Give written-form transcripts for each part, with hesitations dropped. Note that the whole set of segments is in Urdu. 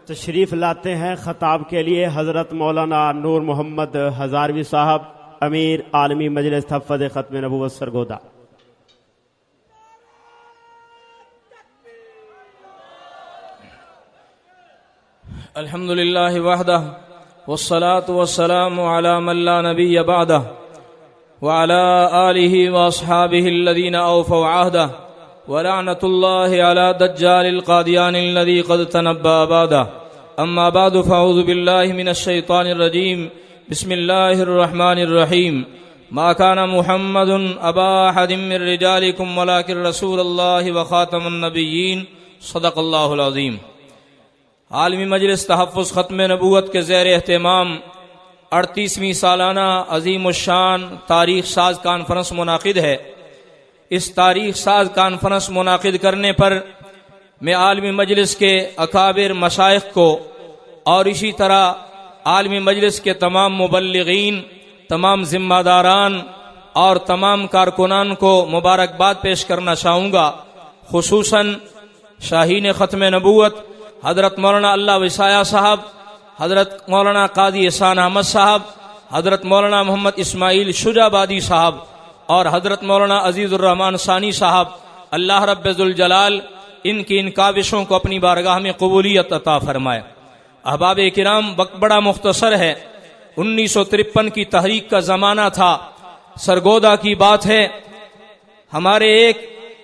تشریف لاتے ہیں خطاب کے لیے حضرت مولانا نور محمد ہزاروی صاحب، امیر عالمی مجلس تحفظ ختم نبوت سرگودا۔ الحمد للہ وحدہ والصلاة والسلام على من لا نبی بعدہ وعلى آلہ واصحابہ الذین اوفوا عہدہ ولعنۃ اللہ علی دجال القادیان الذی قد تنبأ بعدہ اما بعد فاعوذ باللہ من الشیطان الرجیم بسم اللہ الرحمن الرحیم ما كان محمد ابا احد من رجالکم ولکن رسول اللہ وخاتم النبیین صدق اللہ العظیم۔ عالمی مجلس تحفظ ختم نبوت کے زیر اہتمام 38ویں سالانہ عظیم الشان تاریخ ساز کانفرنس منعقد ہے۔ اس تاریخ ساز کانفرنس منعقد کرنے پر میں عالمی مجلس کے اکابر مشائخ کو اور اسی طرح عالمی مجلس کے تمام مبلغین، تمام ذمہ داران اور تمام کارکنان کو مبارکباد پیش کرنا چاہوں گا، خصوصاً شاہین ختم نبوت حضرت مولانا اللہ وسایہ صاحب، حضرت مولانا قاضی احسان احمد صاحب، حضرت مولانا محمد اسماعیل شجابادی صاحب اور حضرت مولانا عزیز الرحمان ثانی صاحب۔ اللہ رب ذوالجلال ان کی ان کاوشوں کو اپنی بارگاہ میں قبولیت عطا فرمائے۔ احباب کرام، وقت بڑا مختصر ہے، 1953 کی تحریک کا زمانہ تھا، سرگودا کی بات ہے۔ ہمارے ایک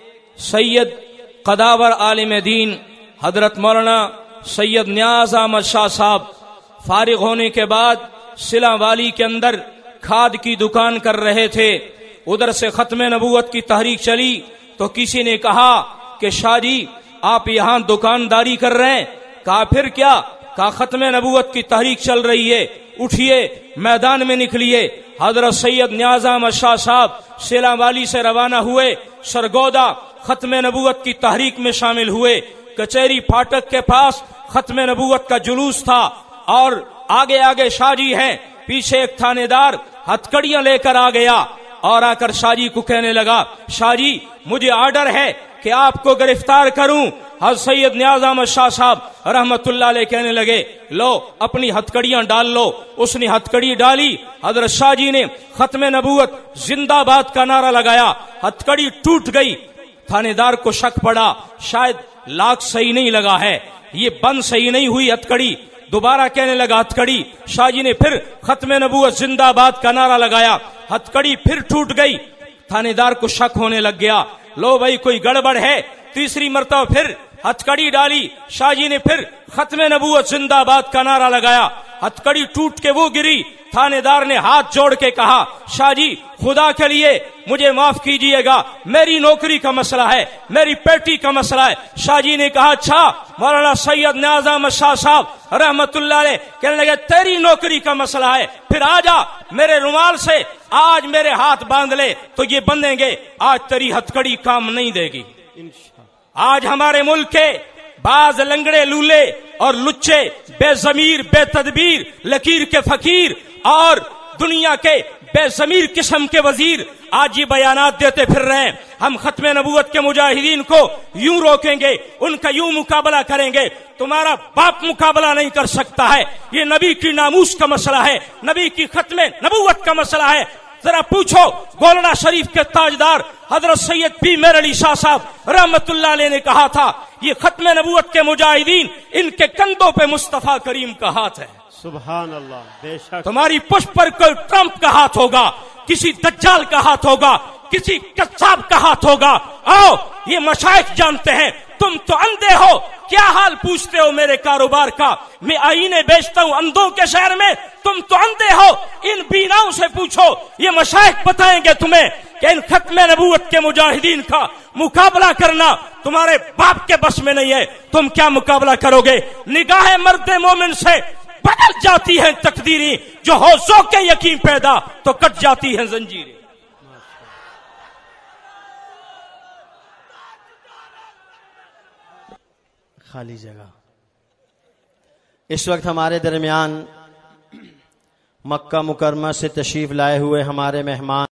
سید قداور عالم دین حضرت مولانا سید نیاز احمد شاہ صاحب فارغ ہونے کے بعد سلا والی کے اندر کھاد کی دکان کر رہے تھے۔ ادھر سے ختم نبوت کی تحریک چلی تو کسی نے کہا کہ شاہ جی آپ یہاں دکانداری کر رہے ہیں؟ کہا پھر کیا؟ کہا ختم نبوت کی تحریک چل رہی ہے، اٹھیے میدان میں نکلیے۔ حضرت سید نیاز احمد شاہ صاحب سلا والی سے روانہ ہوئے، سرگودا ختم نبوت کی تحریک میں شامل ہوئے۔ کچہری پھاٹک کے پاس ختم نبوت کا جلوس تھا اور آگے آگے شاہ جی ہیں، پیچھے ایک تھانے دار ہتھکڑیاں لے کر آ گیا اور آ کر شاہ جی کو کہنے لگا، شاہ جی مجھے آرڈر ہے کہ آپ کو گرفتار کروں۔ حضرت سید نیاز احمد شاہ صاحب رحمت اللہ علیہ کہنے لگے، لو اپنی ہتھکڑیاں ڈال لو۔ اس نے ہتھکڑی ڈالی، حضرت شاہ جی نے ختم نبوت زندہ باد کا نعرہ لگایا، ہتھکڑی ٹوٹ گئی۔ تھانے دار کو شک پڑا، شاید لاک صحیح نہیں لگا ہے، یہ بند صحیح نہیں ہوئی ہتھکڑی۔ دوبارہ کہنے لگا ہتھکڑی، شاہ جی نے پھر ختم نبوت زندہ باد کا نعرہ لگایا، ہتھکڑی پھر ٹوٹ گئی۔ تھانے دار کو شک ہونے لگ گیا، لو بھائی کوئی گڑبڑ ہے۔ تیسری مرتبہ پھر ہتھکڑی ڈالی، شاہ جی نے پھر ختم نبوت زندہ باد کا نعرہ لگایا، ہتھکڑی ٹوٹ کے وہ گری۔ تھانے دار نے ہاتھ جوڑ کے کہا، شاہ جی خدا کے لیے مجھے معاف کیجئے گا، میری نوکری کا مسئلہ ہے، میری پیٹی کا مسئلہ ہے۔ شاہ جی نے کہا، اچھا مولانا سید نیاز احمد شاہ صاحب رحمت اللہ علیہ کہنے لگے، تیری نوکری کا مسئلہ ہے، پھر آ جا میرے رومال سے آج میرے ہاتھ باندھ لے تو یہ بندھیں گے، آج تیری ہتھکڑی کام نہیں دے گی۔ آج ہمارے ملک کے بعض لنگڑے لولے اور لچے، بے ضمیر، بے تدبیر، لکیر کے فقیر اور دنیا کے بے ضمیر قسم کے وزیر آج یہ بیانات دیتے پھر رہے ہیں، ہم ختم نبوت کے مجاہدین کو یوں روکیں گے، ان کا یوں مقابلہ کریں گے۔ تمہارا باپ مقابلہ نہیں کر سکتا ہے، یہ نبی کی ناموس کا مسئلہ ہے، نبی کی ختم نبوت کا مسئلہ ہے۔ ذرا پوچھو گولڑا شریف کے تاجدار حضرت سید پی میر علی شاہ صاحب رحمت اللہ علیہ نے کہا تھا، یہ ختم نبوت کے مجاہدین، ان کے کندھوں پہ مصطفیٰ کریم کا ہاتھ ہے۔ سبحان اللہ، بے شک تمہاری پشت پر کوئی ٹرمپ کا ہاتھ ہوگا، کسی دجال کا ہاتھ ہوگا، کسی کذاب کا ہاتھ ہوگا۔ آؤ یہ مشائخ جانتے ہیں، تم تو اندھے ہو، کیا حال پوچھتے ہو میرے کاروبار کا؟ میں آئینے بیچتا ہوں اندھوں کے شہر میں، تم تو اندھے ہو، ان بیناؤں سے پوچھو، یہ مشائخ بتائیں گے تمہیں کہ ان ختم نبوت کے مجاہدین کا مقابلہ کرنا تمہارے باپ کے بس میں نہیں ہے۔ تم کیا مقابلہ کرو گے؟ نگاہ مرد مومن سے بدل جاتی ہیں تقدیریں، جو ہو ذوق یقین پیدا تو کٹ جاتی ہیں زنجیریں۔ خالی جگہ۔ اس وقت ہمارے درمیان مکہ مکرمہ سے تشریف لائے ہوئے ہمارے مہمان